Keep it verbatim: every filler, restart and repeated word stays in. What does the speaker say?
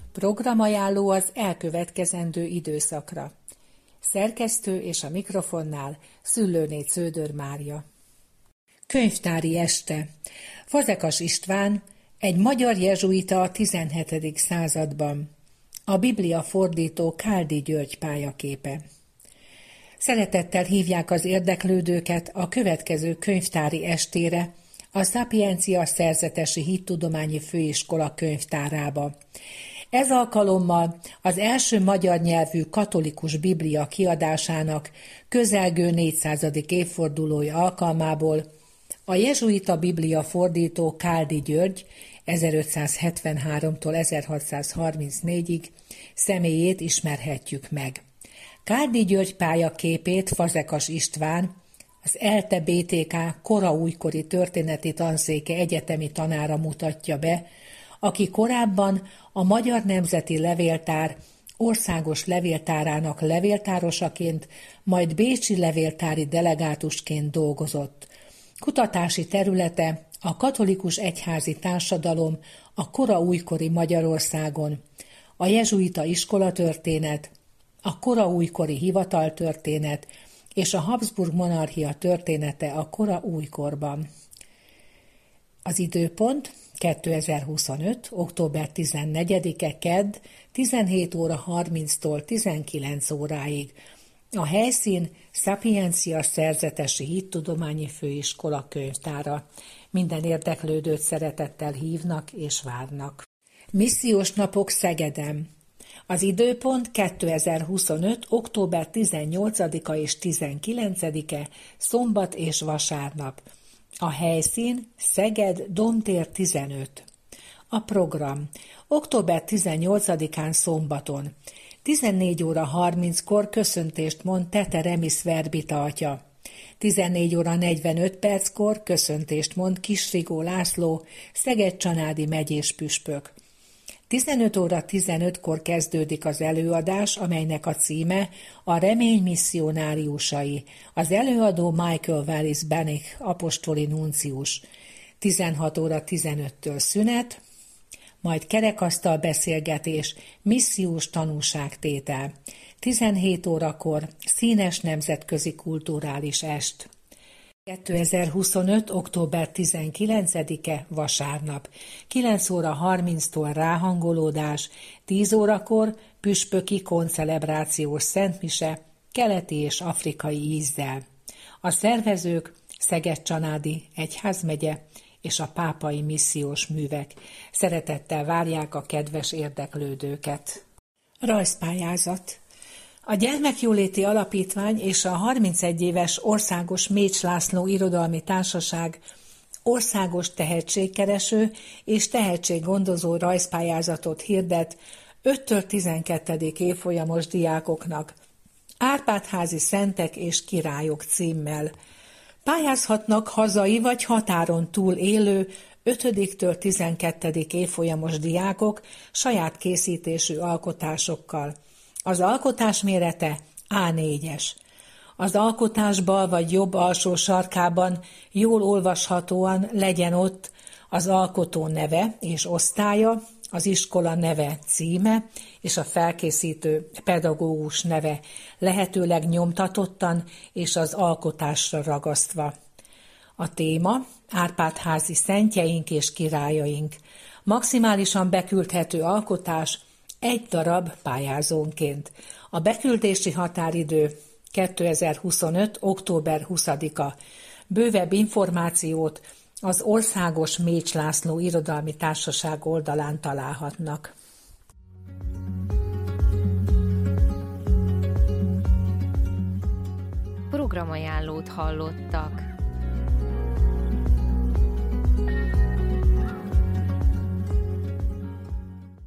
Programajánló az elkövetkezendő időszakra. Szerkesztő és a mikrofonnál Szüllőné Cződör Mária. Könyvtári este. Fazekas István, egy magyar jezsuita a tizenhetedik században. A Biblia fordító Káldi György pályaképe. Szeretettel hívják az érdeklődőket a következő könyvtári estére a Szapiencia Szerzetesi Hittudományi Főiskola könyvtárába. Ez alkalommal az első magyar nyelvű katolikus Biblia kiadásának közelgő négyszázadik évfordulója alkalmából a jezsuita Biblia fordító Káldi György ezerötszázhetvenháromtól ezerhatszázharmincnégyig személyét ismerhetjük meg. Káldi György pályaképét Fazekas István, az ELTE bé té ká kora újkori történeti tanszéke egyetemi tanára mutatja be, aki korábban a Magyar Nemzeti Levéltár országos levéltárának levéltárosaként, majd bécsi levéltári delegátusként dolgozott. Kutatási területe a katolikus egyházi társadalom a kora újkori Magyarországon, a jezsuita iskolatörténet, a kora újkori hivataltörténet és a Habsburg monarchia története a kora újkorban. Az időpont kétezer-huszonöt. október tizennegyedike kedd tizenhét óra harminctól tizenkilenc óráig. A helyszín Szapiencia Szerzetesi Hittudományi Főiskola könyvtára. Minden érdeklődőt szeretettel hívnak és várnak. Missziós napok Szegeden. Az időpont kétezer-huszonöt. október tizennyolcadika és tizenkilencedike szombat és vasárnap. A helyszín Szeged, Domtér tizenöt. A program október tizennyolcadikán szombaton. tizennégy óra harminckor köszöntést mond Tete Remis Verbita atya. tizennégy óra negyvenöt perckor köszöntést mond Kisrigó László, Szeged-Csanádi megyés püspök. tizenöt óra tizenötkor kezdődik az előadás, amelynek a címe a Remény misszionáriusai. Az előadó Michael Wallis Bennick, apostoli nuncius. tizenhat óra tizenöttől szünet, majd kerekasztal beszélgetés, missziós tanúságtétel. tizenhét órakor színes nemzetközi kulturális est. kétezer-huszonöt. október tizenkilencedike vasárnap. kilenc óra harminctól ráhangolódás, tíz órakor püspöki koncelebrációs szentmise keleti és afrikai ízzel. A szervezők Szeged-Csanádi egyházmegye és a pápai missziós művek. Szeretettel várják a kedves érdeklődőket. Rajzpályázat. A Gyermekjóléti Alapítvány és a harmincegy éves Országos Mécs László Irodalmi Társaság országos tehetségkereső és tehetséggondozó rajzpályázatot hirdet öttől tizenkettedik évfolyamos diákoknak, Árpád-házi Szentek és Királyok címmel. Pályázhatnak hazai vagy határon túl élő ötödiktől tizenkettedik évfolyamos diákok saját készítésű alkotásokkal. Az alkotás mérete á négyes. Az alkotás bal vagy jobb alsó sarkában jól olvashatóan legyen ott az alkotó neve és osztálya, az iskola neve, címe és a felkészítő pedagógus neve, lehetőleg nyomtatottan és az alkotásra ragasztva. A téma Árpád-házi szentjeink és királyaink. Maximálisan beküldhető alkotás egy darab pályázónként. A beküldési határidő kétezer-huszonöt. október huszadika. Bővebb információt az Országos Mécs László Irodalmi Társaság oldalán találhatnak. Programajánlót hallottak.